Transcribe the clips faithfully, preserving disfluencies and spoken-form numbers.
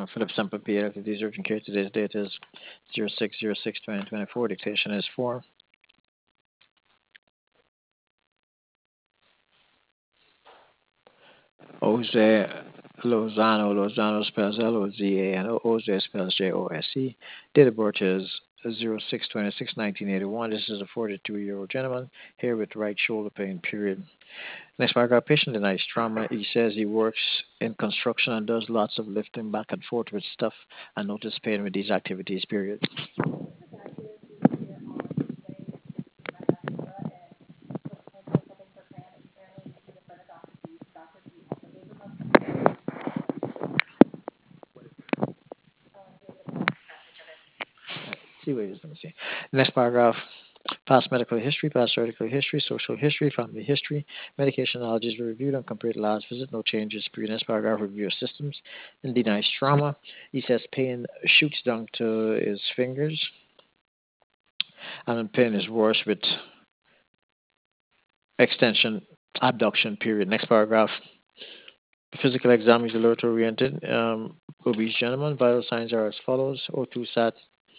Uh, Philip Semper P. Activities urgent care. Today's date is zero six zero six twenty twenty-four. Dictation is four. Jose Lozano. Lozano spells L O Z A N O. Jose spells J O S E. Date of birth is zero six twenty-six nineteen eighty-one. This is a forty-two year old gentleman here with right shoulder pain, period. Next paragraph, patient denies trauma. He says he works in construction and does lots of lifting back and forth with stuff and notice pain with these activities, period. See what it is. Let me see. Next paragraph, past medical history, past surgical history, social history, family history, medication allergies were reviewed and compared to last visit. No changes. Next paragraph, review of systems and denies trauma. He says pain shoots down to his fingers and pain is worse with extension, abduction, period. Next paragraph, physical exam is alert oriented. Um, obese gentleman. Vital signs are as follows: O two sat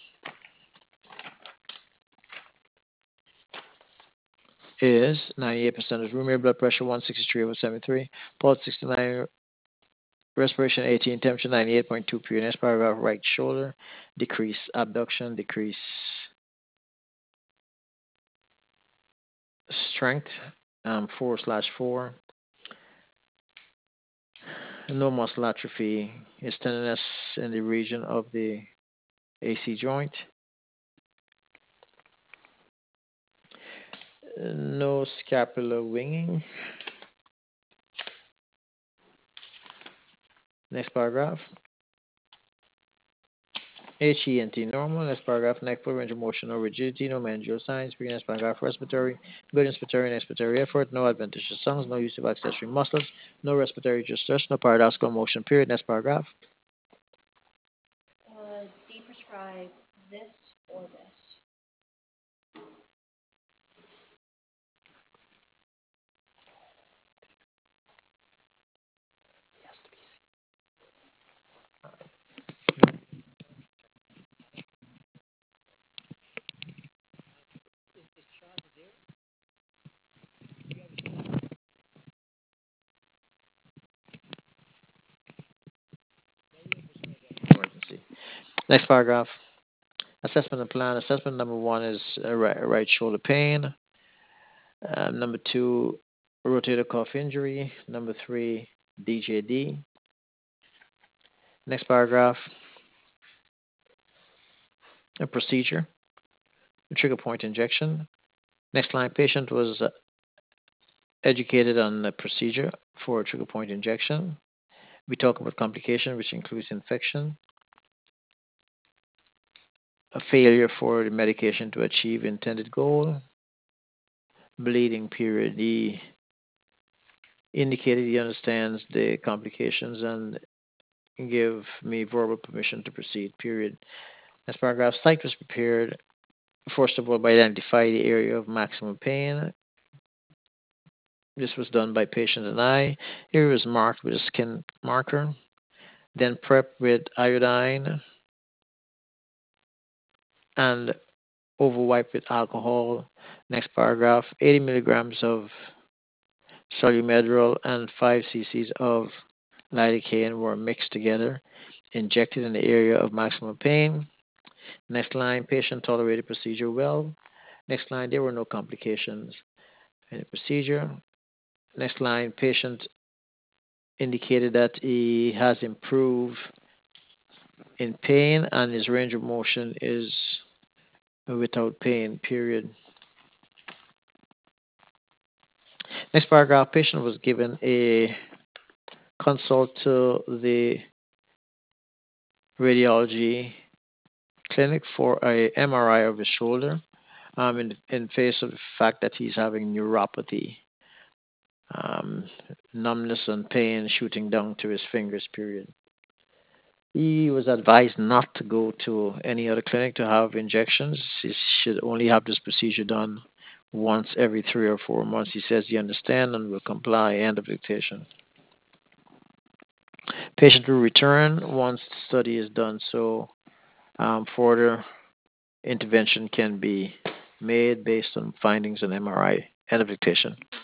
is ninety-eight percent of room air, blood pressure one sixty-three over seventy-three, pulse sixty-nine, respiration eighteen, temperature ninety-eight point two P. Next paragraph, right shoulder, decrease abduction, decrease strength, um, four slash four, no muscle atrophy, is tenderness in the region of the A C joint, no scapular winging. Next paragraph, H E N T normal. Next paragraph, neck full range of motion, no rigidity, no meningeal signs. Next paragraph, respiratory, good inspiratory and expiratory effort, no adventitious songs, no use of accessory muscles, no respiratory distress, no paradoxical motion, period. Next paragraph. Emergency. Next paragraph, assessment and plan. Assessment number one is uh, right, right shoulder pain. Uh, number two, rotator cuff injury. Number three, D J D. Next paragraph, a procedure, a trigger point injection. Next line, patient was uh, educated on the procedure for a trigger point injection. We talk about complication, which includes infection, a failure for the medication to achieve intended goal, bleeding period. He indicated he understands the complications and give me verbal permission to proceed, period. Next paragraph, site was prepared, first of all, by identifying the area of maximum pain. This was done by patient and I. Area was marked with a skin marker, then prepped with iodine and overwiped with alcohol. Next paragraph, eighty milligrams of Solumedrol and five cc's of lidocaine were mixed together, injected in the area of maximum pain. Next line, patient tolerated procedure well. Next line, there were no complications in the procedure. Next line, patient indicated that he has improved in pain and his range of motion is without pain, period. Next paragraph, patient was given a consult to the radiology clinic for a M R I of his shoulder um, in, in face of the fact that he's having neuropathy, um, numbness and pain shooting down to his fingers, period. He was advised not to go to any other clinic to have injections. He should only have this procedure done once every three or four months. He says he understands and will comply. End of dictation. Patient will return once the study is done, so um, further intervention can be made based on findings on M R I and of the patient.